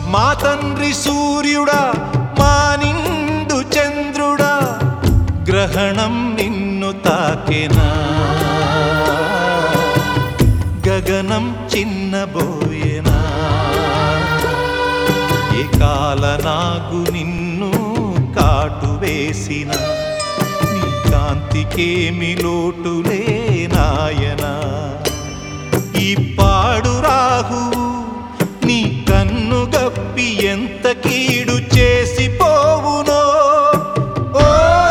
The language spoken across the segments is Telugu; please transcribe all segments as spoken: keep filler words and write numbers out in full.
మా తండ్రి సూర్యుడా మా నిండు చంద్రుడా గ్రహణం నిన్ను తాకెనా గగనం చిన్నబోయేనా ఏ కాల నాగు నిన్ను కాటు వేసిన నీ కాంతికేమి లోటులే నాయనా ఈ పాడు రాహువు నీ కన్ను గప్పి ఎంత కీడు చేసిపోవునో ఓ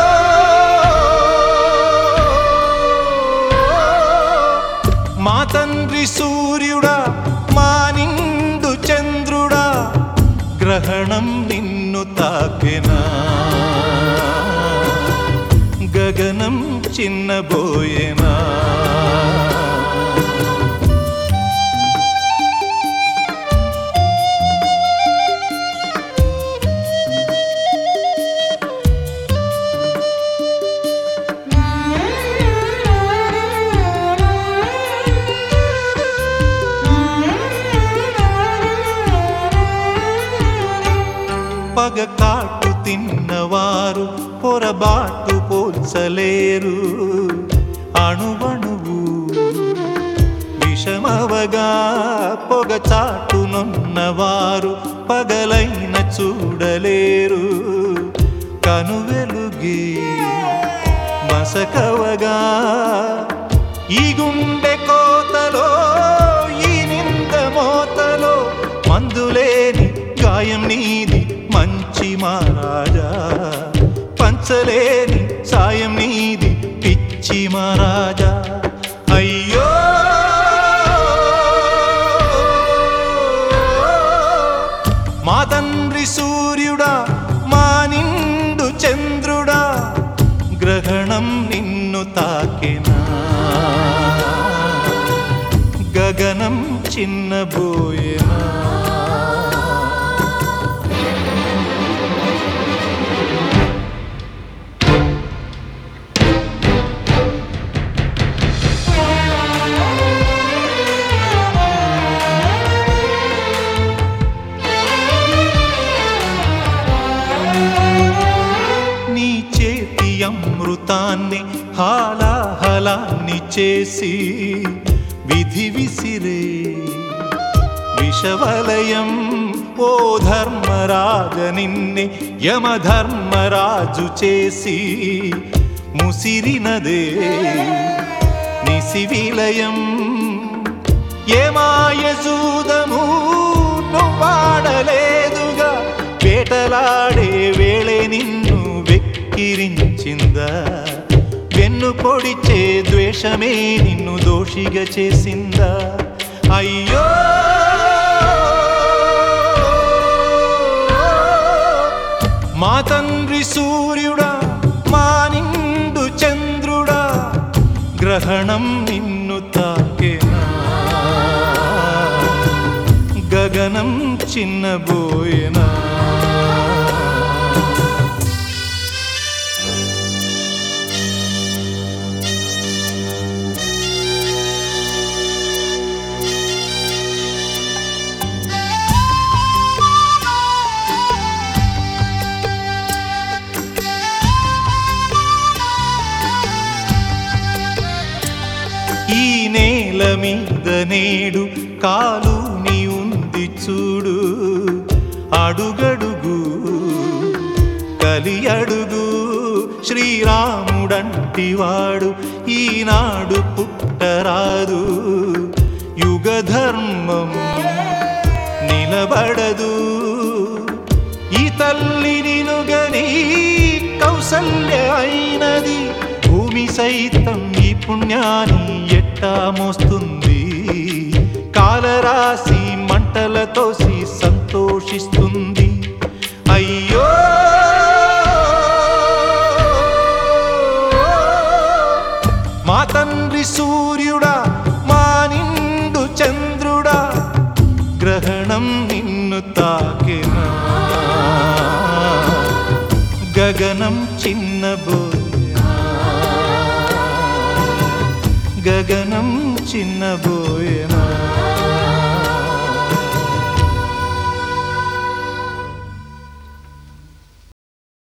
మా తండ్రి సూర్యుడా మా నిండు చంద్రుడా గ్రహణం నిన్ను తాకెనా గగనం చిన్నబోయేనా పగ కాటు తిన్నవారు పొరబాటు పోల్చలేరు అణువణువు విషమవగా పొగ చాటునున్నవారు పగలైన చూడలేరు కనువెలుగే మసకవగా ఈ గుండె కోతలో ఈ నింద మోతలో మందులేని గాయం నీది మంచి మహారాజా పంచలేని సాయం నీది పిచ్చి మహారాజా అయ్యో మా తండ్రి సూర్యుడా మా నిండు చంద్రుడా గ్రహణం నిన్ను తాకెనా గగనం చిన్నబోయేనా అమృతాన్ని హాలాహలాన్ని చేసి విధి విసిరే విషవలయం ఓ ధర్మరాజ నిన్నే యమధర్మరాజు చేసి ముసిరినదే నిసివిలయం ఏమాయజూదము నువ్వాడలేదుగా వేటలాడే వేళే నిన్ను వెక్కిరించిందా వెన్ను పొడిచే ద్వేషమే నిన్ను దోషిగా చేసిందా అయ్యో మా తండ్రి సూర్యుడా మా నిండు చంద్రుడా గ్రహణం నిన్ను తాకెనా గగనం చిన్నబోయేనా ఈ నేల మీద నేడు కాలు నీ ఉంది చూడు అడుగడుగు కలి అడుగు శ్రీరాముడంటివాడు ఈనాడు పుట్టరాదు యుగ ధర్మం నిలబడదు ఈ తల్లి నినుగని కౌసల్య అయినది భూమి సైతం ఈ పుణ్యాన్ని ఎట్టా మోస్తుంది కాలరాశి మంటలతో సంతోషిస్తుంది అయ్యో మా తండ్రి సూర్యుడా మా నిండు చంద్రుడా గ్రహణం నిన్ను తాకెనా గగనం చిన్నబోయేనా గగనం చిన్నబోయేనా